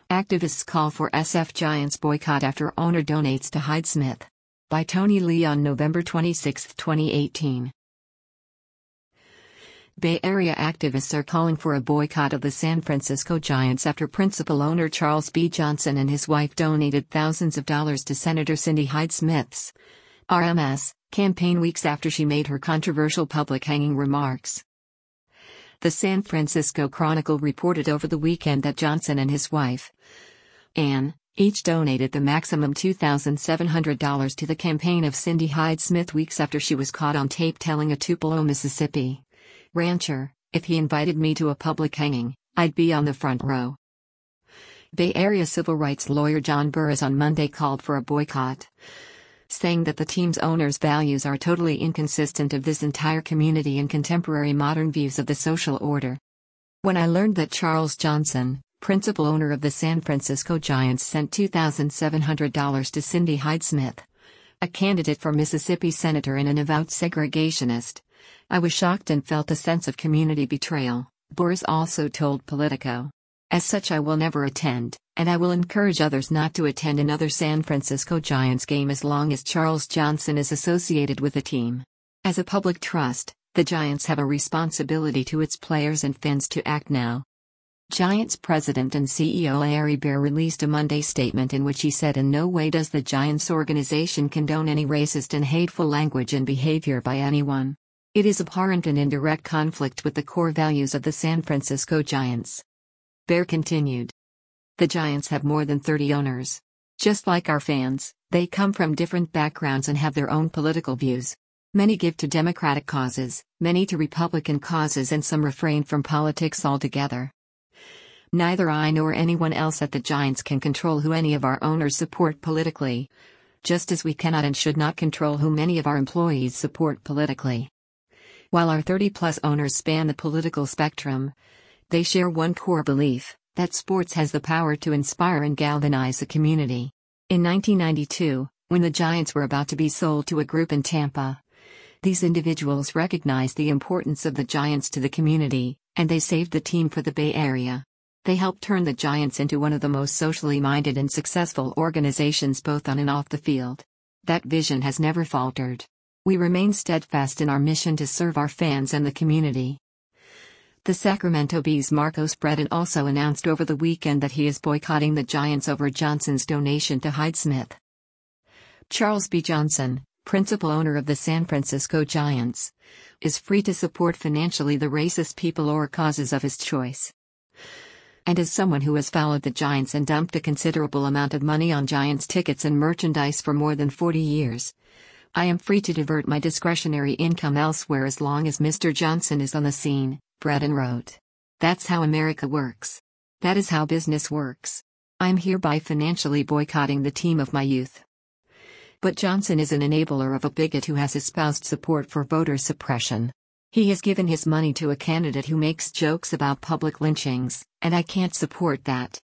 Activists call for SF Giants boycott after owner donates to Hyde Smith. By Tony Lee on November 26, 2018. Bay Area activists are calling for a boycott of the San Francisco Giants after principal owner Charles B. Johnson and his wife donated thousands of dollars to Senator Cindy Hyde Smith's RMS campaign weeks after she made her controversial public hanging remarks. The San Francisco Chronicle reported over the weekend that Johnson and his wife, Ann, each donated the maximum $2,700 to the campaign of Cindy Hyde Smith weeks after she was caught on tape telling a Tupelo, Mississippi rancher, "If he invited me to a public hanging, I'd be on the front row." Bay Area civil rights lawyer John Burris on Monday called for a boycott, saying that the team's owners' values are totally inconsistent of this entire community and contemporary modern views of the social order. "When I learned that Charles Johnson, principal owner of the San Francisco Giants, sent $2,700 to Cindy Hyde Smith, a candidate for Mississippi senator and an avowed segregationist, I was shocked and felt a sense of community betrayal," Burris also told Politico. "As such, I will never attend, and I will encourage others not to attend another San Francisco Giants game as long as Charles Johnson is associated with the team. As a public trust, the Giants have a responsibility to its players and fans to act now." Giants president and CEO Larry Baer released a Monday statement in which he said in no way does the Giants organization condone any racist and hateful language and behavior by anyone. It is abhorrent and in direct conflict with the core values of the San Francisco Giants. Baer continued. "The Giants have more than 30 owners. Just like our fans, they come from different backgrounds and have their own political views. Many give to Democratic causes, many to Republican causes, and some refrain from politics altogether. Neither I nor anyone else at the Giants can control who any of our owners support politically, just as we cannot and should not control who many of our employees support politically. While our 30-plus owners span the political spectrum, they share one core belief, that sports has the power to inspire and galvanize the community. In 1992, when the Giants were about to be sold to a group in Tampa, these individuals recognized the importance of the Giants to the community, and they saved the team for the Bay Area. They helped turn the Giants into one of the most socially minded and successful organizations both on and off the field. That vision has never faltered. We remain steadfast in our mission to serve our fans and the community." The Sacramento Bee's Marcos Breton also announced over the weekend that he is boycotting the Giants over Johnson's donation to Hyde Smith. Charles B. Johnson, principal owner of the San Francisco Giants, is free to support financially the racist people or causes of his choice. And as someone who has followed the Giants and dumped a considerable amount of money on Giants tickets and merchandise for more than 40 years, I am free to divert my discretionary income elsewhere as long as Mr. Johnson is on the scene, Breton wrote. "That's how America works. That is how business works. I am hereby financially boycotting the team of my youth." But Johnson is an enabler of a bigot who has espoused support for voter suppression. He has given his money to a candidate who makes jokes about public lynchings, and I can't support that.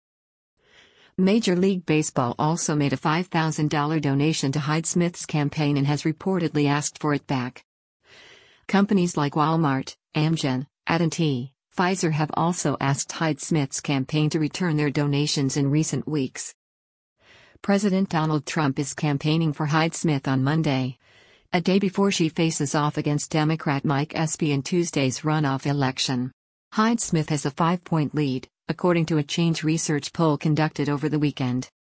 Major League Baseball also made a $5,000 donation to Hyde Smith's campaign and has reportedly asked for it back. Companies like Walmart, Amgen, AT&T, Pfizer have also asked Hyde Smith's campaign to return their donations in recent weeks. President Donald Trump is campaigning for Hyde Smith on Monday, a day before she faces off against Democrat Mike Espy in Tuesday's runoff election. Hyde Smith has a 5-point lead, according to a Change Research poll conducted over the weekend.